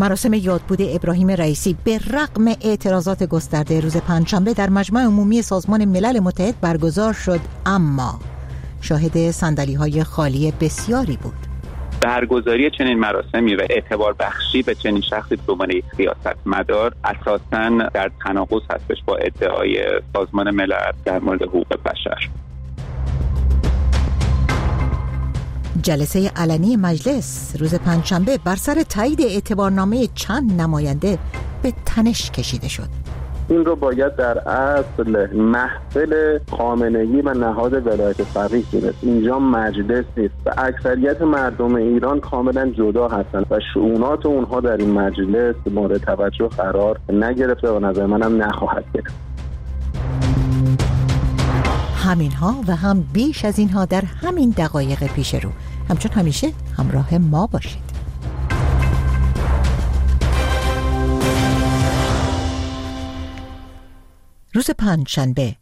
مراسم یادبود ابراهیم رئیسی به رغم اعتراضات گسترده روز پنجشنبه در مجمع عمومی سازمان ملل متحد برگزار شد، اما شاهد صندلی‌های خالی بسیاری بود. برگزاری چنین مراسمی و اعتبار بخشی به چنین شخصی به عنوان یک سیاستمدار اساساً در تناقض هستش با ادعای سازمان ملل در مورد حقوق بشر. جلسه علنی مجلس روز پنجشنبه بر سر تایید اعتبارنامه چند نماینده به تنش کشیده شد. این رو باید در اصل محفل خامنه‌ای و نهاد ولایت فقیه دونست. اینجا مجلس نیست و اکثریت مردم ایران کاملا جدا هستند و شؤونات اونها در این مجلس مورد توجه قرار نگرفته و نظر منم نخواهد گرفت. همینها و هم بیش از اینها در همین دقایق پیش رو. همچون همیشه همراه ما باشید. روز پنجشنبه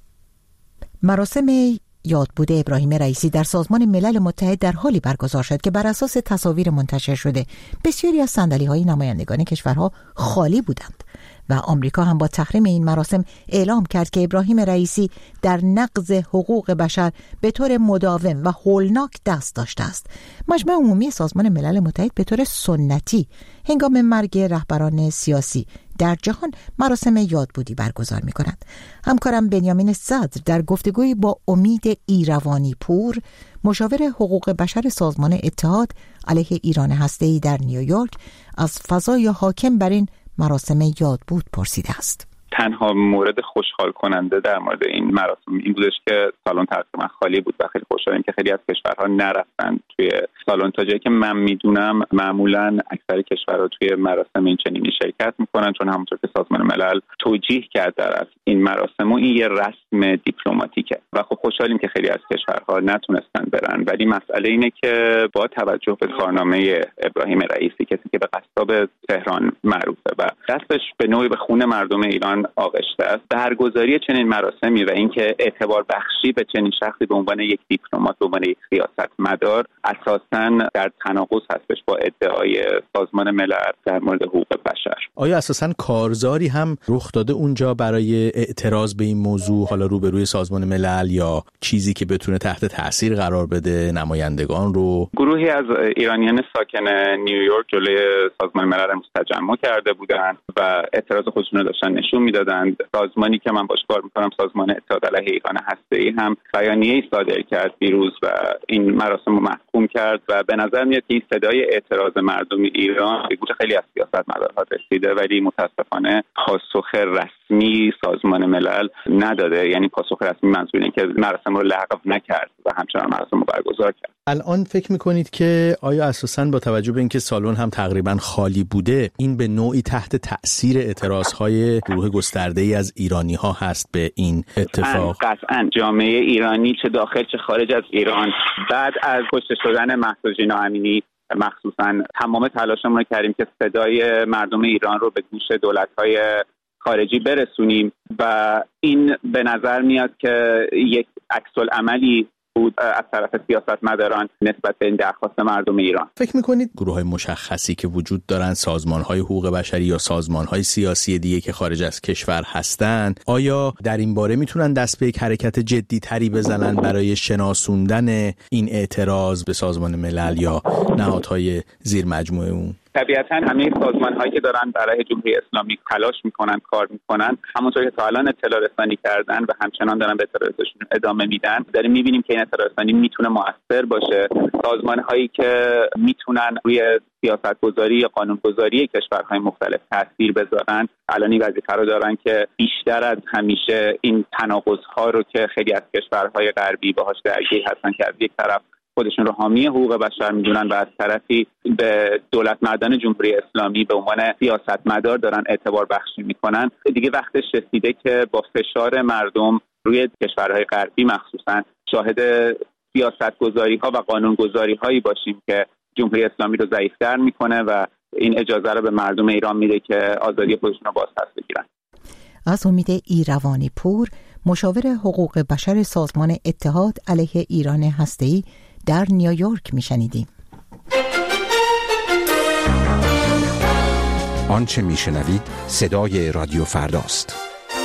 مراسم یادبود ابراهیم رئیسی در سازمان ملل متحد در حالی برگزار شد که بر اساس تصاویر منتشر شده بسیاری از صندلی‌های نمایندگان کشورها خالی بودند و آمریکا هم با تحریم این مراسم اعلام کرد که ابراهیم رئیسی در نقض حقوق بشر به طور مداوم و هولناک دست داشته است. مجمع عمومی سازمان ملل متحد به طور سنتی هنگام مرگ رهبران سیاسی در جهان مراسم یادبودی برگزار می کند. همکارم بنیامین صدر در گفتگوی با امید ایروانی پور، مشاور حقوق بشر سازمان اتحاد علیه ایران هسته‌ای در نیویورک، از فضای حاکم بر این مراسم یادبود پرسیده است. تنها مورد خوشحال کننده در مورد این مراسم این بودش که سالن تقریبا خالی بود و خیلی خوشحالیم که خیلی از کشورها نرفتن توی سالن. تا جایی که من میدونم معمولا اکثر کشورها توی مراسم این چنینی شرکت میکنن، چون همونطور که سازمان ملل توجیه کرد در این مراسم و این یه رسم دیپلماتیکه و خب خوشحالیم که خیلی از کشورها نتونستن برن. ولی مسئله اینه که با توجه به کارنامه ابراهیم رئیسی، کسی که به قصاب تهران معروفه و دستش به نوعی به خون مردم ایران آغشته است، برگزاری چنین مراسمی و اینکه اعتبار بخشی به چنین شخصی به عنوان یک دیپلمات، به عنوان یک سیاستمدار اساساً در تناقض هستش با ادعای سازمان ملل در مورد حقوق بشر. آیا اساساً کارزاری هم رخ داده اونجا برای اعتراض به این موضوع، حالا روبروی سازمان ملل، یا چیزی که بتونه تحت تاثیر قرار بده نمایندگان رو؟ گروهی از ایرانیان ساکن نیویورک جلوی سازمان ملل تجمع کرده بودند و اعتراض خودشون رو داشتن نشون میدادند. سازمانی که من باش کار میکنم، سازمان اتحاد علیه ایران هسته‌ای، هم بیانیه‌ای صادر کرد دیروز و این مراسم رو محکوم کرد و به نظر میاد که این صدای اعتراض مردم ایران به گوش خیلی از سیاستمدارها رسیده، ولی متاسفانه پاسخ رسمی سازمان ملل نداده. یعنی پاسخ رسمی منظور اینه که مراسم رو لغو نکرد و همچنان مراسم رو برگزار کرد. الان فکر میکنید که آیا اساساً با توجه به اینکه سالن هم تقریبا خالی بوده، این به نوعی تحت تأثیر اعتراضهای گروه گسترده‌ای از ایرانی‌ها هست به این اتفاق؟ قطعاً جامعه ایرانی چه داخل چه خارج از ایران بعد از کشته شدن مهسا ژینا امینی مخصوصاً تمام تلاشمون رو کردیم که صدای مردم ایران رو به گوش دولت‌های خارجی برسونیم و این به نظر میاد که یک عکس‌العملی بود از طرف سیاستمداران نسبت به این درخواست مردم ایران. فکر میکنید گروه‌های مشخصی که وجود دارن، سازمان‌های حقوق بشری یا سازمان‌های سیاسی دیگه که خارج از کشور هستن، آیا در این باره میتونن دست به یک حرکت جدی‌تری بزنن برای شناسوندن این اعتراض به سازمان ملل یا نهادهای زیر مجموعه اون؟ طبیعتاً همه سازمان‌هایی که دارن برای جمهوری اسلامی تلاش میکنن، کار میکنن، همونطور که تا الان اطلاع رسانی کردن و همچنان دارن به اطلاع رسانی ادامه میدن، داریم میبینیم که این اطلاع رسانی میتونه مؤثر باشه. سازمان‌هایی که میتونن روی سیاست‌گذاری یا قانون‌گذاری کشورهای مختلف تاثیر بذارن، الان این وظیفه رو دارن که بیشتر از همیشه این تناقض‌ها رو که خیلی از کشورهای غربی باهاش درگیر هستن که از یک طرف خودشون رو حامی حقوق بشر میدونن و از طرفی به دولت مردان جمهوری اسلامی به عنوان سیاستمدار دارن اعتبار بخشی میکنن، دیگه وقتش رسیده که با فشار مردم روی کشورهای غربی مخصوصا شاهد سیاستگذاری ها و قانونگذاری هایی باشیم که جمهوری اسلامی رو ضعیف‌تر میکنه و این اجازه رو به مردم ایران میده که آزادی خودشون رو باز پس بگیرن. از امید ایروانی پور، مشاور حقوق بشر سازمان اتحاد علیه ایران هسته‌ای در نیویورک میشنیدیم. آنچه میشنوید صدای رادیو فرداست.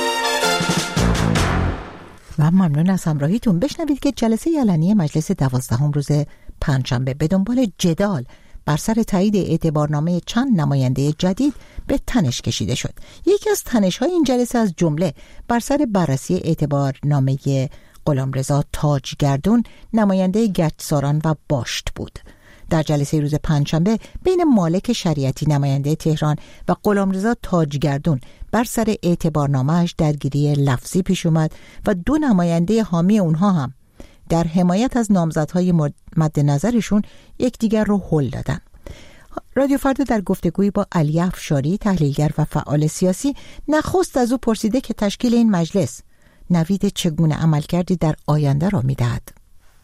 و ممنون از همراهیتون. بشنوید که جلسه علنی مجلس 12 روز پنجشنبه به دنبال جدال بر سر تایید اعتبارنامه چند نماینده جدید به تنش کشیده شد. یکی از تنش‌های این جلسه از جمله بر سر بررسی اعتبارنامه غلامرضا تاجگردون نماینده گچساران و باشت بود. در جلسه روز پنجشنبه بین مالک شریعتی نماینده تهران و غلامرضا تاجگردون بر سر اعتبارنامه‌اش درگیری لفظی پیش اومد و دو نماینده حامی اونها هم در حمایت از نامزدهای مد نظرشون یکدیگر رو هل دادن. رادیو فردا در گفتگویی با علی افشاری تحلیلگر و فعال سیاسی نخست از او پرسیده که تشکیل این مجلس نوید چگونه عملکردی در آینده را می‌دهد.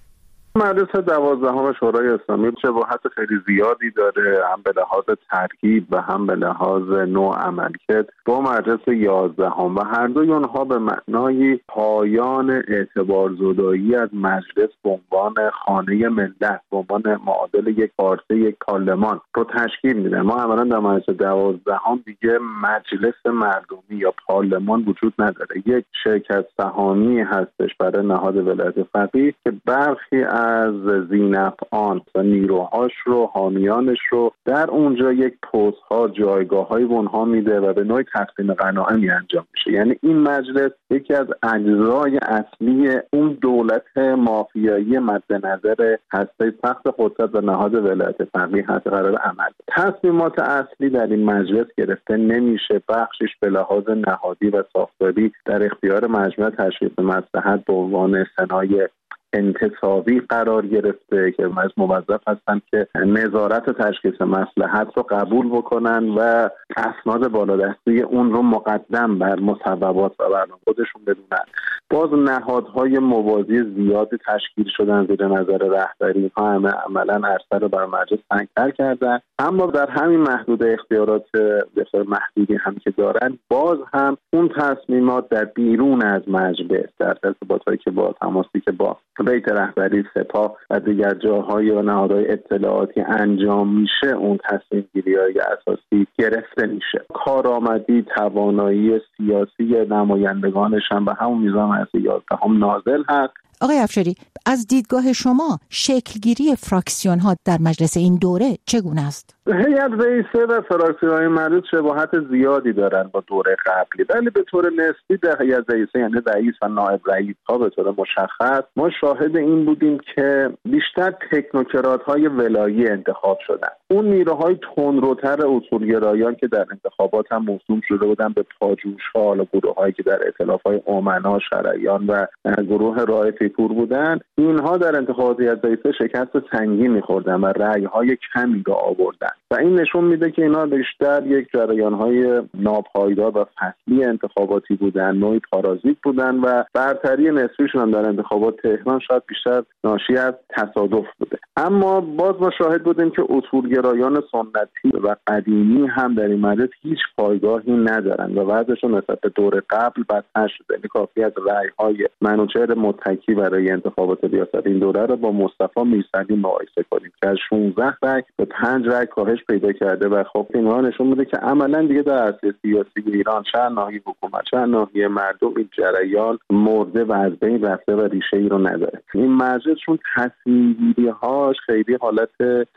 مجلس 12 شورای اسلامی شباهت خیلی زیادی داره، هم به لحاظ ترکیب و هم به لحاظ نوع عملکرد با مجلس 11 و هر دوی اونها به معنای پایان اعتبارزدایی از مجلس به عنوان خانه ملت، به عنوان معادل یک پارچه یک پارلمان رو تشکیل میدن. ما عملا در مجلس 12 دیگه مجلس مردمی یا پارلمان وجود نداره. یک شرکت سهامی هستش برای نهاد ولایت فقیه که برخی از ذینفعان و نیروهاش رو، حامیانش رو در اونجا یک پست‌ها، جایگاه‌های به اونها میده و به نوعی تقسیم غنایمی انجام میشه. یعنی این مجلس یکی از اجزای اصلی اون دولت مافیایی مد نظر هسته سخت قدرت و نهاد ولایت فقیه هست قرار عمل. تصمیمات اصلی در این مجلس گرفته نمیشه، بخشش به لحاظ نهادی و ساختاری در اختیار مجمع تشخیص مصلحت به عنوان سنای انتصابی قرار گرفته که موظف هستن که نظارت تشخیص مصلحت رو قبول بکنن و اسناد بالادستی اون رو مقدم بر مصوبات و برنامه خودشون بدونن. باز نهادهای موازی زیادی تشکیل شدن زیر نظر رهبری ها، همه عملا عرصه رو بر مجلس تنگ‌تر کردن. اما در همین محدود اختیارات بسیار محدودی هم که دارن، باز هم اون تصمیمات در بیرون از مجلس در ارتباطاتی که با تماسی که با بیت رهبری، سپاه و دیگر جاهای و نهادهای اطلاعاتی انجام میشه، اون تصمیم گیری‌های اساسی گرفته میشه. کارآمدی، توانایی سیاسی نمایندگانش هم به همون میزان از 11 نازل هست. آقای افشاری، از دیدگاه شما شکلگیری فراکسیون ها در مجلس این دوره چگونه است؟ هیئت رئیسه و فراکسیون‌های مجلس شباهت زیادی دارن با دوره قبلی، ولی به طور نسبی در هیئت رئیسه یعنی رئیس و نایب رئیس ها به طور مشخص ما شاهد این بودیم که بیشتر تکنوکرات‌های ولایی انتخاب شدن. اون نیروهای تندروتر اصولگرایان که در انتخابات هم موسوم شده بودن به پاجوش‌ها و گروه‌هایی که در ائتلاف‌های امنا، شرعیان و گروه رائفی پور بودن، اینها در انتخابات هیئت رئیسه شکست سنگین می‌خوردن و رأی‌های کمی را آوردن و این نشون میده که اینا بیشتر یک جریان‌های ناپایدار و فصلی انتخاباتی بودن، نوعی پارازیت بودن و برتری نسبیشون هم در انتخابات تهران شاید بیشتر ناشی از تصادف بوده. اما باز ما شاهد بودیم که اصولگرایان سنتی و قدیمی هم در این مجلس هیچ پایگاهی ندارن و وضعشون نسبت به دور قبل بدتر شده. یعنی کافی از رأی‌های منوچهر متکی برای انتخابات ریاست این دوره رو با مصطفی میرسلی مقایسه کنیم که از 16 رأی به 5 رأی کاهش پیدا کرده و خب اینها نشون میده که عملاً دیگه در عرصه سیاسی ایران چه ناحیه حکومت چه ناحیه مردم این جریان مرده و از بین رفته و ریشه‌ای رو نداره. این مجلس چون تصمیم‌گیری‌هاش خیلی حالت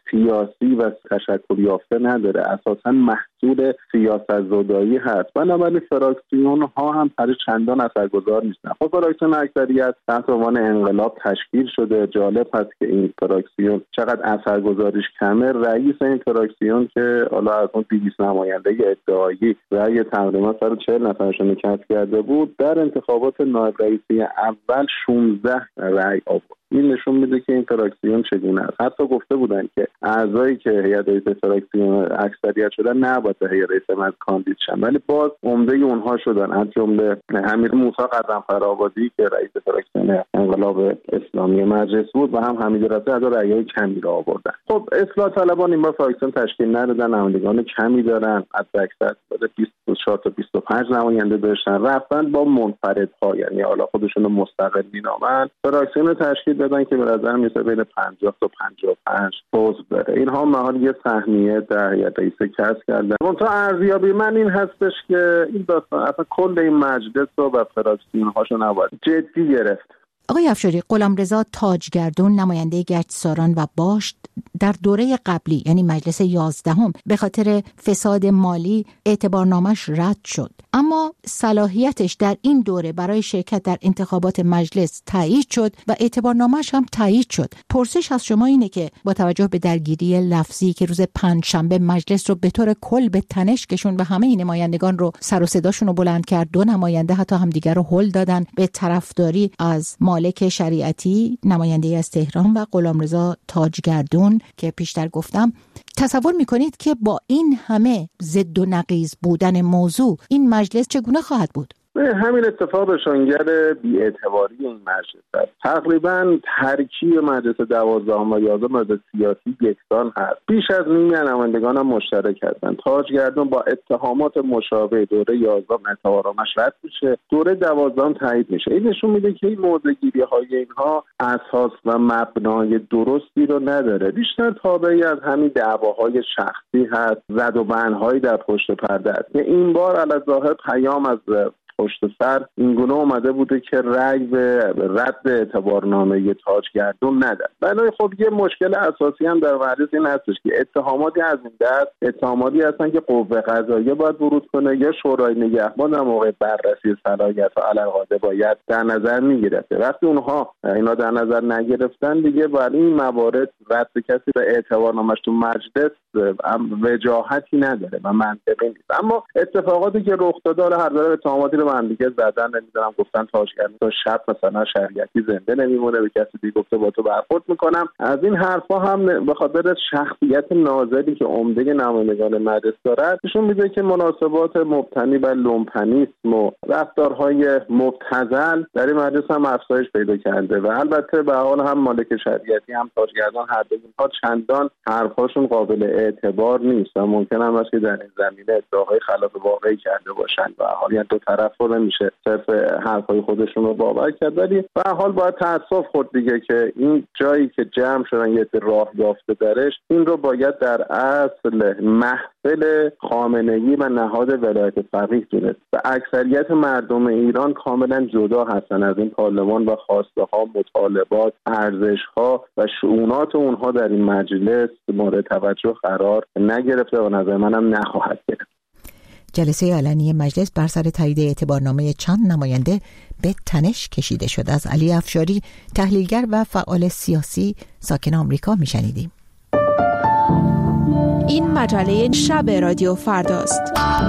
سیاسی و تشکل یافته نداره، اساساً محصول سیاست‌زدایی هست. بنابراین فراکسیون ها هم پر چندان اثرگذار نیستن. خب فراکسیون اکثریت تحت عنوان انقلاب تشکیل شده. جالب هست که این فراکسیون چقدر اثرگذاریش کمه. رئیس این فراکسیون که حالا از اون 200 نماینده ادعایی رأی تقریبا 140 نفرشون کسب کرده بود، در انتخابات نایب رئیسی اول 16 رأی آورد. این نشون میده که این فراکسیون چگونه است. حتی گفته بودن که اعضایی که هیئت رئیسه فراکسیون اکثریت شدن نباید به هیئت رئیسه مجلس کاندید شن، ولی باز عمده اونها شدن. از جمله امیر موسی قزنفرآبادی که رئیس فراکسیون انقلاب اسلامی مجلس بود و هم حمید رضایی از رأی‌های کمی را آوردن. خب اصلاح طلبان این بار فراکسیون تشکیل ندادن، نمایندگان کمی دارن، از اکثر 24 تا 25 نماینده داشتن، رفتن با منفردها، یعنی حالا خودشون رو مستقل می‌نامن، فراکسیون تشکیل بدن که به نظر میاد بین 50 تا 55 عضو داره. اینها محال یه سهمیه در هیئت رئیسه کسب کردن. منتها ارزیابی من این هستش که این داستان اصلا کل این مجلس و فراکسیون‌هاشو نباید جدی گرفت. آقای افشاری، غلامرضا تاجگردون نماینده گچساران و باشت در دوره قبلی یعنی مجلس 11 به خاطر فساد مالی اعتبارنامش رد شد، اما صلاحیتش در این دوره برای شرکت در انتخابات مجلس تایید شد و اعتبارنامش هم تایید شد. پرسش از شما اینه که با توجه به درگیری لفظی که روز پنجشنبه مجلس رو به طور کل به تنش کشوند و همه این نمایندگان رو سر و صداشون رو بلند کرد، دو نماینده حتی همدیگر رو هل دادن به طرفداری از مالک شریعتی نماینده از تهران و غلامرضا تاجگردون که پیشتر گفتم، تصور میکنید که با این همه ضد و نقیض بودن موضوع این مجلس چگونه خواهد بود؟ همین اتفاق نشانگر بی‌اعتباری این مجلس است. تقریبا ترکیب مجلس 12 و 11 مجلس سیاسی یکسان هست. بیش از نیمه نمایندگان هم مشترک هستند. تاجگردون با اتهامات مشابه دوره 11 اعتبارنامه‌اش رد میشه، دوره 12 تایید میشه. این نشون میده که این موضع‌گیری‌های اینها اساس و مبنای درستی رو نداره. بیشتر تابعی از همین دعواهای شخصی هست، زد و بندهایی در پشت پرده است. این بار علی‌ظاهر پیام از پشت سر اینگونه اومده بوده که رأی به رد اعتبارنامه تاجگردون نده. ولی خب یه مشکل اساسی هم در مجلس این هستش که اتهاماتی از این دست اتهاماتی هستن که قوه قضاییه باید ورود کنه یا شورای نگهبان در موقع بررسی صلاحیت و علالقاعده باید در نظر میگرفته. وقتی اونها اینا در نظر نگرفتن دیگه برای این موارد رد کسی به اعتبارنامه‌اش تو مجلس وجاهتی نداره و منطقی نیست. اما اتفاقاتی که رخ داده هر داره اتهاماتی رو من دیگه زدن، نمیدونم گفتن تاجگردون تا شب مثلا شریعتی زنده نمیمونه، به کسی دیگه گفته با تو برخورد میکنم. از این حرفا هم به خاطر شخصیت نازلی که عمده نمایندگان مجلس دارد نشون میده که مناسبات مبتنی بر لومپنیسم و رفتارهای مبتذل در این مجلس هم افزایش پیدا کرده و البته به حال هم مالک شریعتی هم تاجگردون هر دو اینها چندان حرفاشون قابل اعتبار نیست و ممکن هم است که در این زمینه ادعاهای خلاف واقعی کرده باشند و حالا دو طرف رو نمیشه صرف حرفای خودشون رو باور کرد. ولی به هر حال باید تأسف خورد دیگه که این جایی که جمع شدن یه راه یافته درش، این رو باید در اصل محفل خامنه‌ای و نهاد ولایت فقیه دونست و اکثریت مردم ایران کاملا جدا هستن از این پارلمان و خواسته ها، مطالبات، ارزش ها و شؤونات اونها در این مجلس مورد توجه قرار نگرفته و نظر منم نخواهد گرفت. جلسه علنی مجلس بر سر تایید اعتبارنامه چند نماینده به تنش کشیده شد. از علی افشاری، تحلیلگر و فعال سیاسی ساکن آمریکا میشنیدیم. این مجله شب رادیو فرداست.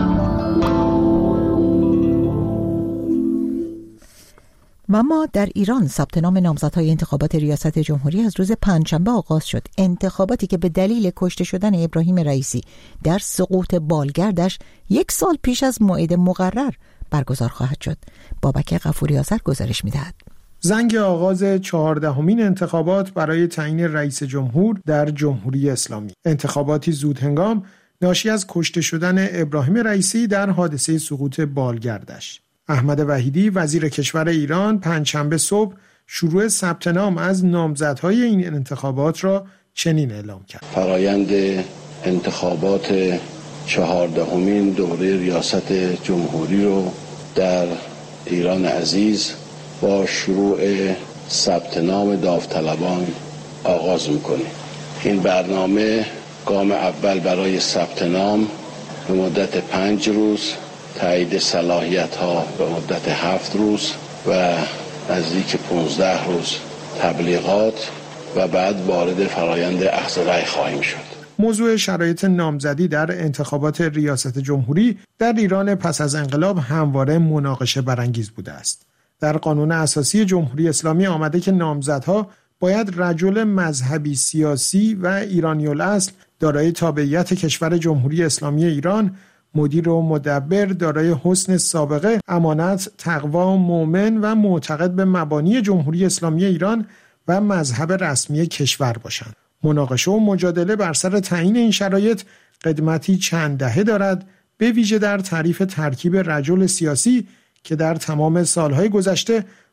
و اما در ایران ثبت نام نامزدهای انتخابات ریاست جمهوری از روز پنجشنبه آغاز شد. انتخاباتی که به دلیل کشته شدن ابراهیم رئیسی در سقوط بالگردش 1 سال پیش از موعد مقرر برگزار خواهد شد. بابک غفوری آذر گزارش می‌دهد. زنگ آغاز 14مین انتخابات برای تعیین رئیس جمهور در جمهوری اسلامی. انتخاباتی زودهنگام ناشی از کشته شدن ابراهیم رئیسی در حادثه سقوط بالگردش. احمد وحیدی وزیر کشور ایران پنجشنبه صبح شروع ثبت نام از نامزدهای این انتخابات را چنین اعلام کرد. فرایند انتخابات 14مین دوره ریاست جمهوری رو در ایران عزیز با شروع ثبت نام داوطلبان آغاز می‌کنیم. این برنامه گام اول برای ثبت نام به مدت 5 روز، تایید صلاحیت‌ها به مدت 7 روز و نزدیک 15 روز تبلیغات و بعد وارد فرایند اخذ رأی خواهیم شد. موضوع شرایط نامزدی در انتخابات ریاست جمهوری در ایران پس از انقلاب همواره مناقشه برانگیز بوده است. در قانون اساسی جمهوری اسلامی آمده که نامزدها باید رجل مذهبی سیاسی و ایرانی الاصل دارای تابعیت کشور جمهوری اسلامی ایران، مدیر و مدبر، دارای حسن سابقه، امانت، تقوا، مؤمن و معتقد به مبانی جمهوری اسلامی ایران و مذهب رسمی کشور باشند. مناقشه و مجادله بر سر تعیین این شرایط قدمتی چند دهه دارد، به ویژه در تعریف ترکیب رجل سیاسی که در تمام سالهای گذشته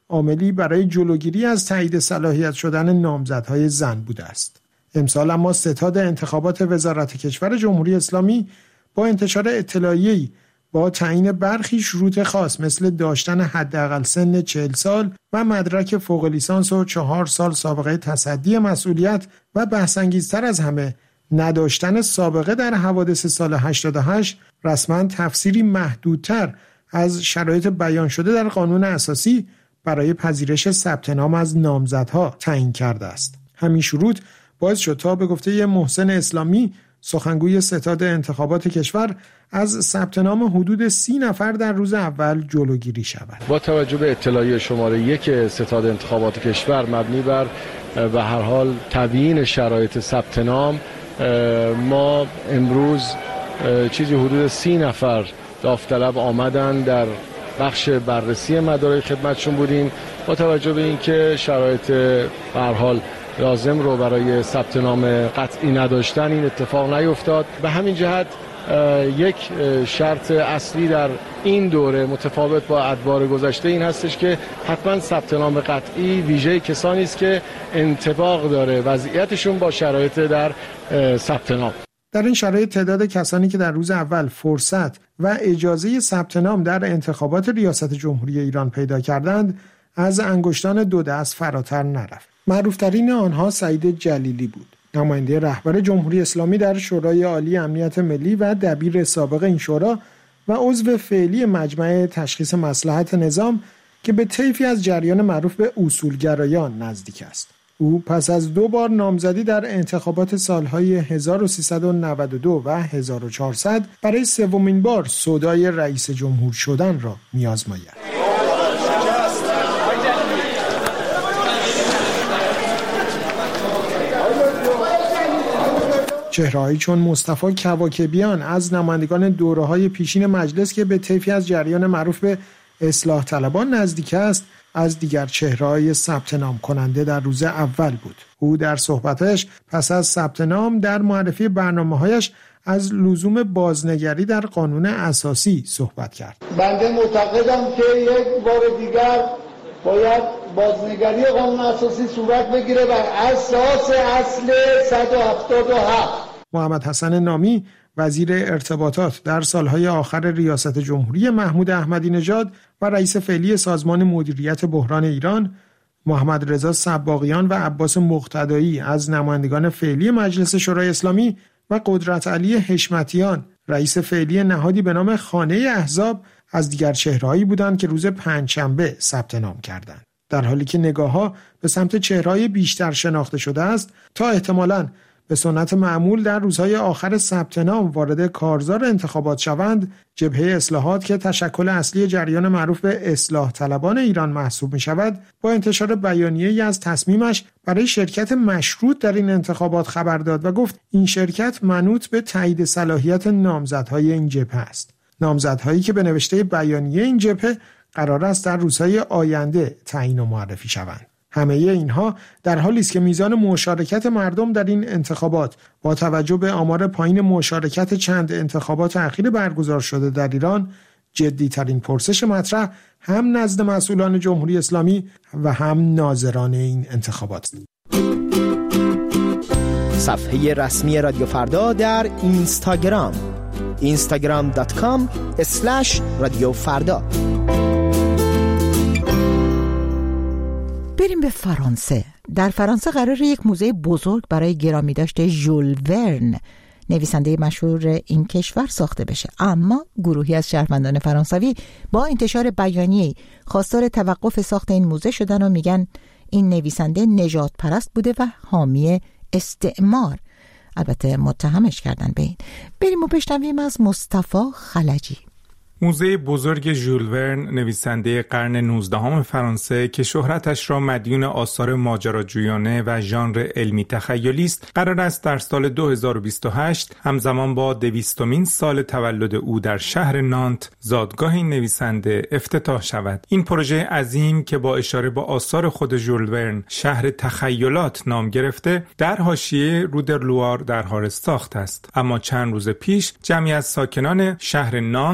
عاملی برای جلوگیری از تایید صلاحیت شدن نامزدهای زن بوده است. امسال اما ستاد انتخابات وزارت کشور جمهوری اسلامی با انتشار اطلاعیه‌ای با تعیین برخی شروط خاص مثل داشتن حداقل سن 40 سال و مدرک فوق لیسانس و 4 سال سابقه تصدی مسئولیت و بحث‌انگیزتر از همه نداشتن سابقه در حوادث سال 88 رسما تفسیری محدودتر از شرایط بیان شده در قانون اساسی برای پذیرش ثبت نام از نامزدها تعیین کرده است. همین شروط باعث شد تا به گفته محسن اسلامی سخنگوی ستاد انتخابات کشور از ثبت نام حدود 30 نفر در روز اول جلوگیری شود. با توجه به اطلاعیه شماره 1 ستاد انتخابات کشور مبنی بر به هر حال تبیین شرایط ثبت نام، ما امروز چیزی حدود 30 نفر داوطلب آمدن در بخش بررسی مدارک خدمتشون بودیم. با توجه به اینکه شرایط به هر حال لازم رو برای ثبت نام قطعی نداشتن این اتفاق نیفتاد. به همین جهت یک شرط اصلی در این دوره متفاوت با ادوار گذشته این هستش که حتما ثبت نام قطعی ویژه کسانی است که انطباق داره وضعیتشون با شرایط در ثبت نام. در این شرایط تعداد کسانی که در روز اول فرصت و اجازه ثبت نام در انتخابات ریاست جمهوری ایران پیدا کردند از انگشتان دو دست فراتر نرفت. معروفترین آنها سعید جلیلی بود، نماینده رهبر جمهوری اسلامی در شورای عالی امنیت ملی و دبیر سابق این شورا و عضو فعلی مجمع تشخیص مصلحت نظام که به طیفی از جریان معروف به اصولگرایان نزدیک است. او پس از 2 بار نامزدی در انتخابات سالهای 1392 و 1400 برای 3مین بار سودای رئیس جمهور شدن را می‌آزماید. چهره‌هایی چون مصطفی کواکبیان از نمایندگان دوره‌های پیشین مجلس که به طیفی از جریان معروف به اصلاح طلبان نزدیک است، از دیگر چهره‌های ثبت نام کننده در روز اول بود. او در صحبتش پس از ثبت نام در معرفی برنامه‌هایش از لزوم بازنگری در قانون اساسی صحبت کرد. بنده معتقدم که یک بار دیگر باید بازنگری قانون اساسی صورت بگیره بر اساس اصل 177. محمد حسن نامی وزیر ارتباطات در سالهای آخر ریاست جمهوری محمود احمدی نژاد و رئیس فعلی سازمان مدیریت بحران ایران، محمد رضا سباقیان و عباس مقتدایی از نمایندگان فعلی مجلس شورای اسلامی و قدرت علی حشمتیان رئیس فعلی نهادی به نام خانه احزاب از دیگر چهرهایی بودند که روز پنجشنبه ثبت نام کردند. در حالی که نگاه‌ها به سمت چهره‌های بیشتر شناخته شده است تا احتمالاً به سنت معمول در روزهای آخر ثبت نام وارد کارزار انتخابات شوند، جبهه اصلاحات که تشکل اصلی جریان معروف به اصلاح طلبان ایران محسوب می شود، با انتشار بیانیه‌ای از تصمیمش برای شرکت مشروط در این انتخابات خبر داد و گفت این شرکت منوط به تایید صلاحیت نامزدهای این جبهه است. نامزدهایی که به نوشته بیانیه این جبهه قرار است در روزهای آینده تعیین و معرفی شوند. همه اینها در حالی است که میزان مشارکت مردم در این انتخابات با توجه به آمار پایین مشارکت چند انتخابات اخیر برگزار شده در ایران، جدی‌ترین پرسش مطرح هم نزد مسئولان جمهوری اسلامی و هم ناظران این انتخابات است. صفحه رسمی رادیو فردا در اینستاگرام instagram.com/رادیو فردا. بریم به فرانسه. در فرانسه قرار یک موزه بزرگ برای گرامی داشته ژول ورن، نویسنده مشهور این کشور، ساخته بشه. اما گروهی از شهروندان فرانسوی با انتشار بیانیه‌ای خواستار توقف ساخت این موزه شدن و میگن این نویسنده نژاد پرست بوده و حامی استعمار. البته متهمش کردن به این. بریم و بشنویم از مصطفی خلجی. موزه بزرگ ژول ورن، نویسنده قرن 19 فرانسه که شهرتش را مدیون آثار ماجراجویانه و ژانر علمی تخیلی است، قرار است در سال 2028 همزمان با 200مین سال تولد او در شهر نانت، زادگاه این نویسنده، افتتاح شود. این پروژه عظیم که با اشاره به آثار خود ژول ورن شهر تخیلات نام گرفته، در حاشیه رود لوار در حال ساخت است. اما چند روز پیش جمعی از ساکنان شهر نانت با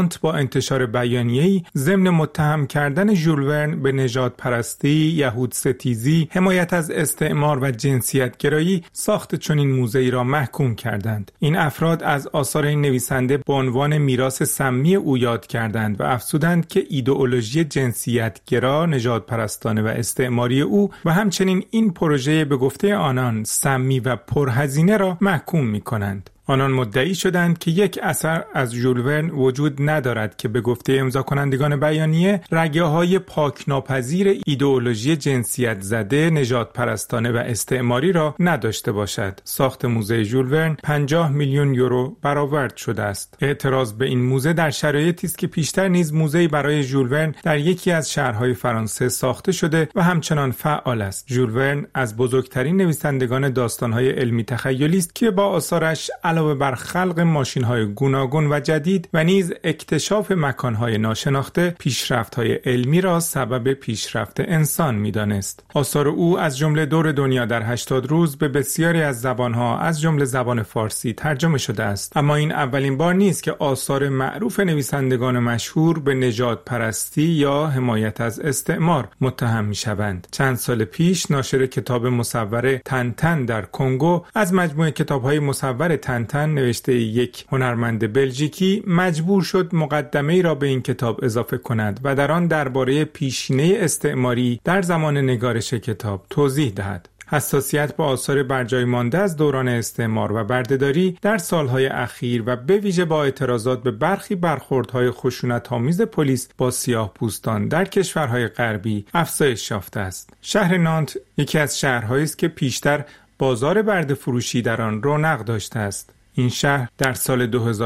انتشار بیانیه‌ای ضمن متهم کردن ژول ورن به نژاد پرستی، یهود ستیزی، حمایت از استعمار و جنسیت گرایی ساخت چنین موزه‌ای را محکوم کردند. این افراد از آثار این نویسنده به عنوان میراث سمی او یاد کردند و افزودند که ایدئولوژی جنسیت گرا، نژاد پرستانه و استعماری او و همچنین این پروژه به گفته آنان سمی و پرهزینه را محکوم می‌کنند. آنان مدعی شدند که یک اثر از ژول ورن وجود ندارد که به گفته امضا کنندگان بیانیه رگه‌های پاک‌ناپذیر ایدئولوژی جنسیت زده، نژاد پرستانه و استعماری را نداشته باشد. ساخت موزه ژول ورن 50 میلیون یورو برآورد شده است. اعتراض به این موزه در شرایطی است که پیشتر نیز موزه‌ای برای ژول ورن در یکی از شهرهای فرانسه ساخته شده و همچنان فعال است. ژول ورن از بزرگترین نویسندگان داستان‌های علمی تخیلی است که با آثارش علاوه بر خلق ماشین‌های گوناگون و جدید و نیز اکتشاف مکان‌های ناشناخته، پیشرفت‌های علمی را سبب پیشرفت انسان می‌دانست. آثار او از جمله دور دنیا در 80 روز به بسیاری از زبان‌ها از جمله زبان فارسی ترجمه شده است. اما این اولین بار نیست که آثار معروف نویسندگان مشهور به نژاد پرستی یا حمایت از استعمار متهم می‌شوند. چند سال پیش ناشر کتاب مصور تنتن در کنگو از مجموعه کتاب‌های مصور تنتن نوشته یک هنرمند بلژیکی مجبور شد مقدمه‌ای را به این کتاب اضافه کند و در آن درباره پیشینه استعماری در زمان نگارش کتاب توضیح دهد. حساسیت به آثار برجای مانده از دوران استعمار و بردهداری در سالهای اخیر و به ویژه با اعتراضات به برخی برخوردهای خشونت‌آمیز پلیس با سیاه‌پوستان در کشورهای غربی افزایش یافته است. شهر نانت یکی از شهرهایی است که پیشتر بازار برده فروشی در آن رونق داشته است. این شهر در سال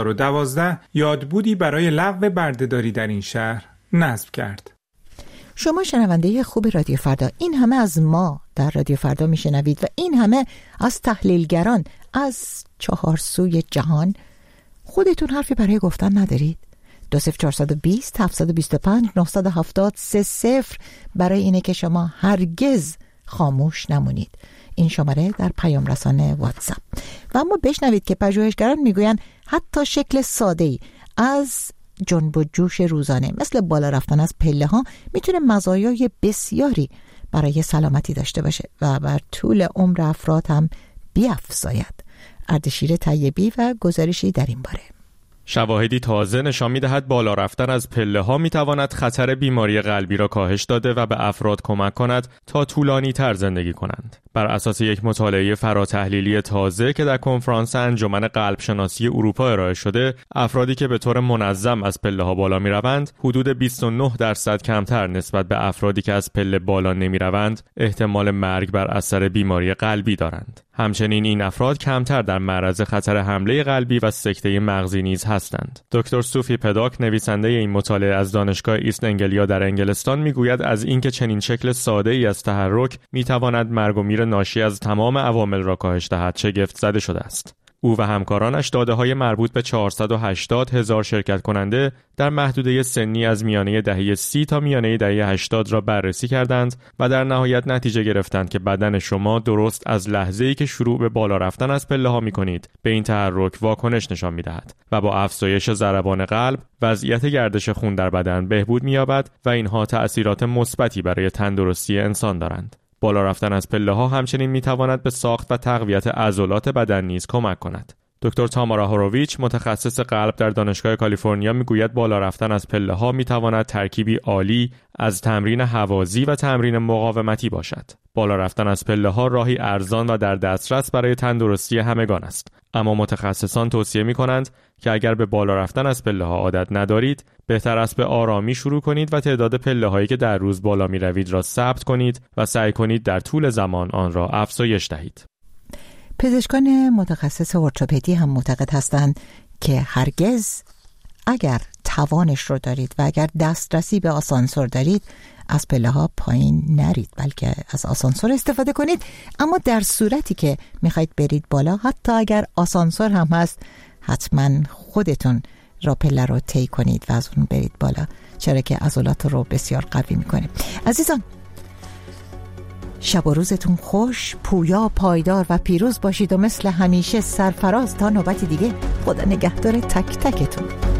2012 یادبودی برای لغو بردهداری در این شهر نصب کرد. شما شنونده خوب رادیو فردا، این همه از ما در رادیو فردا میشنوید و این همه از تحلیلگران از 4 سوی جهان. خودتون حرفی برای گفتن ندارید؟ 20420 725 970 30 برای اینه که شما هرگز خاموش نمونید. این شماره در پیام رسانه واتساپ. و اما بشنوید که پژوهشگران میگویند حتی شکل ساده‌ای از جنب و جوش روزانه مثل بالا رفتن از پله ها میتونه مزایای بسیاری برای سلامتی داشته باشه و بر طول عمر افراد هم بیفزاید. اردشیر طیبی و گزارشی در این باره. شواهدی تازه نشان می‌دهد بالا رفتن از پله‌ها می‌تواند خطر بیماری قلبی را کاهش داده و به افراد کمک کند تا طولانی‌تر زندگی کنند. بر اساس یک مطالعه فراتحلیلی تازه که در کنفرانس انجمن قلب شناسی اروپا ارائه شده، افرادی که به طور منظم از پله‌ها بالا می‌روند، حدود 29% کمتر نسبت به افرادی که از پله بالا نمی‌روند، احتمال مرگ بر اثر بیماری قلبی دارند. همچنین این افراد کمتر در معرض خطر حمله قلبی و سکته مغزی نیز هستند. دکتر سوفی پداک، نویسنده این مطالعه از دانشگاه ایست انگلیا در انگلستان، میگوید از اینکه چنین شکل ساده‌ای از تحرک میتواند مرگ و میر ناشی از تمام عوامل را کاهش دهد شگفت زده شده است. او و همکارانش داده‌های مربوط به 480,000 شرکت کننده در محدوده سنی از میانه دهه 30 تا میانه دهه 80 را بررسی کردند و در نهایت نتیجه گرفتند که بدن شما درست از لحظه‌ای که شروع به بالا رفتن از پله‌ها می‌کنید به این تحرک واکنش نشان می‌دهد و با افزایش ضربان قلب وضعیت گردش خون در بدن بهبود می‌یابد و اینها تأثیرات مثبتی برای تندرستی انسان دارند. بالا رفتن از پله‌ها همچنین می‌تواند به ساخت و تقویت عضلات بدن نیز کمک کند. دکتر تامارا هوروویچ، متخصص قلب در دانشگاه کالیفرنیا، میگوید بالا رفتن از پله‌ها می‌تواند ترکیبی عالی از تمرین هوازی و تمرین مقاومتی باشد. بالا رفتن از پله‌ها راهی ارزان و در دسترس برای تندرستی همگان است. اما متخصصان توصیه می‌کنند که اگر به بالا رفتن از پله‌ها عادت ندارید، بهتر است به آرامی شروع کنید و تعداد پله‌هایی که در روز بالا می‌روید را ثبت کنید و سعی کنید در طول زمان آن را افزایش دهید. پزشکان متخصص ارتوپدی هم معتقد هستند که هرگز اگر توانش رو دارید و اگر دسترسی به آسانسور دارید از پله‌ها پایین نرید، بلکه از آسانسور استفاده کنید. اما در صورتی که میخواید برید بالا، حتی اگر آسانسور هم هست، حتما خودتون را پله رو طی کنید و از اون برید بالا، چرا که عضلات رو بسیار قوی میکنه. عزیزان، شب و روزتون خوش، پویا، پایدار و پیروز باشید و مثل همیشه سرفراز تا نوبت دیگه. خدا نگهدار تک تکتون.